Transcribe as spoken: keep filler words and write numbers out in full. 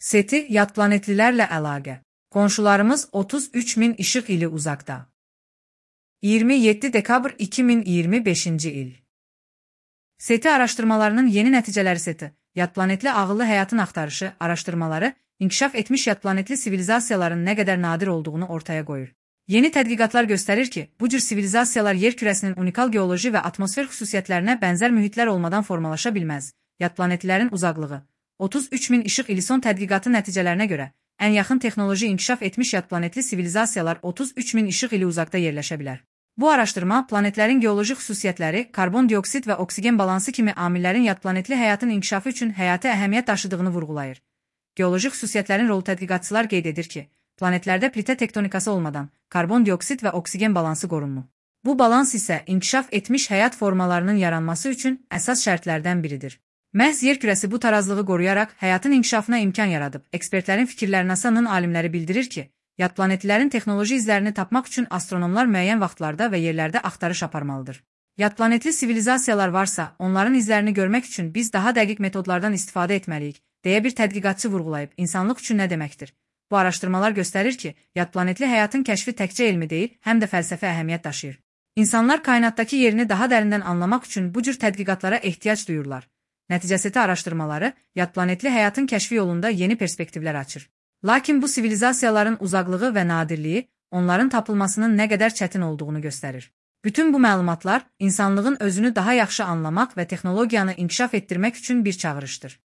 SETI yad planetlilərlə əlaqə. Qonşularımız otuz üç min işıq ili uzaqda. iyirmi yeddi dekabr iki min iyirmi beşinci il. SETI araşdırmalarının yeni nəticələri SETI, yad planetli ağıllı həyatın axtarışı araşdırmaları, inkişaf etmiş yad planetli sivilizasiyaların nə qədər nadir olduğunu ortaya qoyur. Yeni tədqiqatlar göstərir ki, bu cür sivilizasiyalar yer kürəsinin unikal geoloji və atmosfer xüsusiyyətlərinə bənzər mühitlər olmadan formalaşa bilməz. Yad planetlilərin uzaqlığı otuz üç min işıq ili son tədqiqatı nəticələrinə görə, ən yaxın texnoloji inkişaf etmiş yad planetli sivilizasiyalar otuz üç min işıq ili uzaqda yerləşə bilər. Bu araşdırma, planetlərin geoloji xüsusiyyətləri, karbon dioksid və oksigen balansı kimi amillərin yad planetli həyatın inkişafı üçün həyati əhəmiyyət daşıdığını vurğulayır. Geoloji xüsusiyyətlərin rolu tədqiqatçılar qeyd edir ki, planetlərdə plitə tektonikası olmadan karbon dioksid və oksigen balansı qorunur. Bu balans isə inkişaf etmiş həyat formalarının yaranması üçün əsas şərtlərdən biridir. Məhz yer kürəsi bu tarazlığı qoruyaraq həyatın inkişafına imkan yaradıb. Ekspertlərin fikirləri NASA'nın alimləri bildirir ki, yad planetlilərin texnoloji izlərini tapmaq üçün astronomlar müəyyən vaxtlarda və yerlərdə axtarış aparmalıdır. Yad planetli sivilizasiyalar varsa, onların izlərini görmək üçün biz daha dəqiq metodlardan istifadə etməliyik, deyə bir tədqiqatçı vurğulayıb. İnsanlıq üçün nə deməkdir? Bu araşdırmalar göstərir ki, yad planetli həyatın kəşfi təkcə elmi deyil, həm də fəlsəfi əhəmiyyət daşıyır. İnsanlar kainatdakı yerini daha dərindən anlamaq üçün bu cür tədqiqatlara ehtiyac duyurlar. Nəticəsi araşdırmaları, yad planetli həyatın kəşfi yolunda yeni perspektivlər açır. Lakin bu sivilizasiyaların uzaqlığı və nadirliyi onların tapılmasının nə qədər çətin olduğunu göstərir. Bütün bu məlumatlar insanlığın özünü daha yaxşı anlamaq və texnologiyanı inkişaf etdirmək üçün bir çağırışdır.